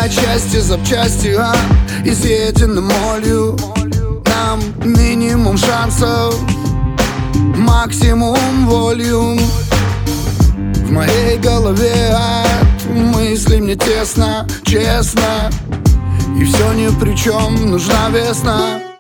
на части, запчасти, изъедены молью. Нам минимум шансов, максимум волюм. В моей голове мысли мне тесно, честно. И все ни при чем, нужна весна.